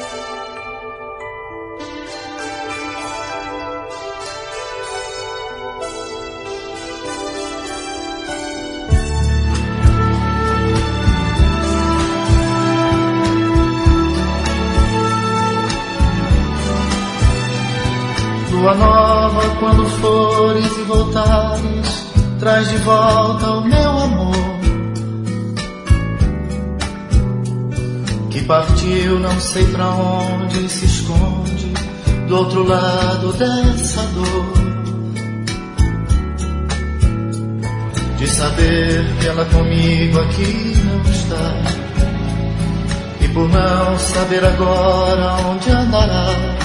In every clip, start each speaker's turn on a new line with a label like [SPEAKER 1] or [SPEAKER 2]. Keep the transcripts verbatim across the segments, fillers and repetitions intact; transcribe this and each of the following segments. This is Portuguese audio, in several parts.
[SPEAKER 1] Lua nova, quando fores e voltares, traz de volta o meu amor, que partiu não sei pra onde, se esconde do outro lado dessa dor, de saber que ela comigo aqui não está, e por não saber agora onde andará,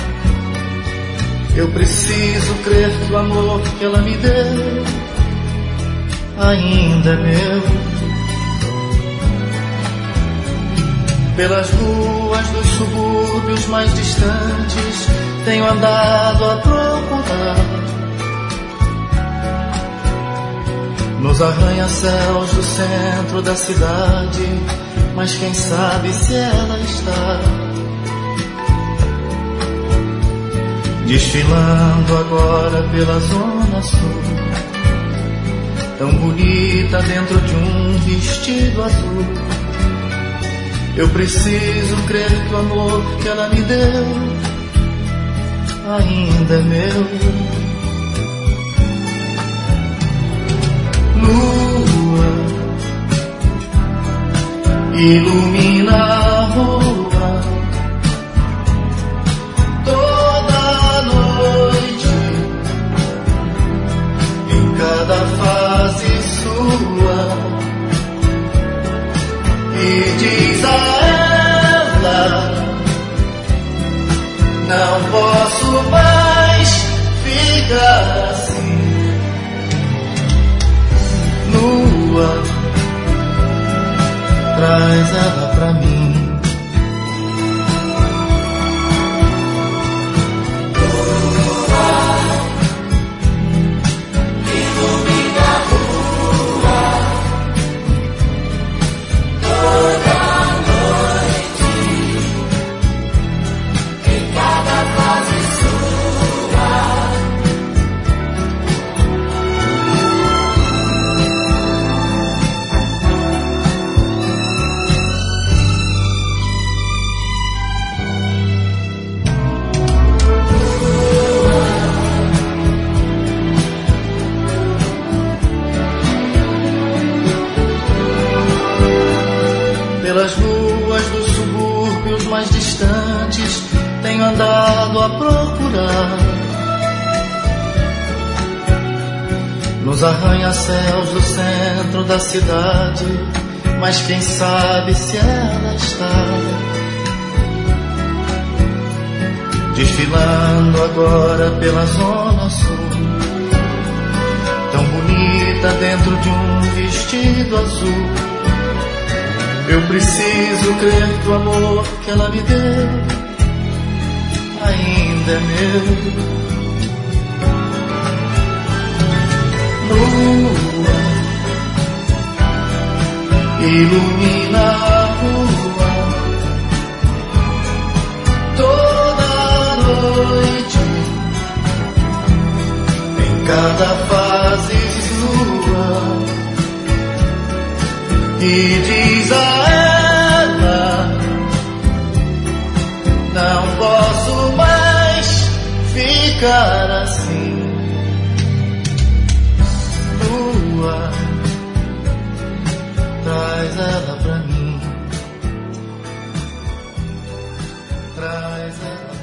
[SPEAKER 1] eu preciso crer que o amor que ela me deu ainda é meu. Pelas ruas dos subúrbios mais distantes tenho andado a procurar, nos arranha-céus do centro da cidade, mas quem sabe se ela está desfilando agora pela zona sul, tão bonita dentro de um vestido azul. Eu preciso crer que o amor que ela me deu ainda é meu. Lua, ilumina a rua cada fase sua, e diz a ela: não posso mais ficar assim. Lua, traz ela pra mim. Pelas ruas dos subúrbios mais distantes tenho andado a procurar, nos arranha-céus do centro da cidade, mas quem sabe se ela está desfilando agora pela zona sul, tão bonita dentro de um vestido azul. Eu preciso crer que o amor que ela me deu ainda é meu. Lua, ilumina a rua toda noite, em cada fase sua, e diz a ela: não posso mais ficar assim. Lua, traz ela pra mim, traz ela.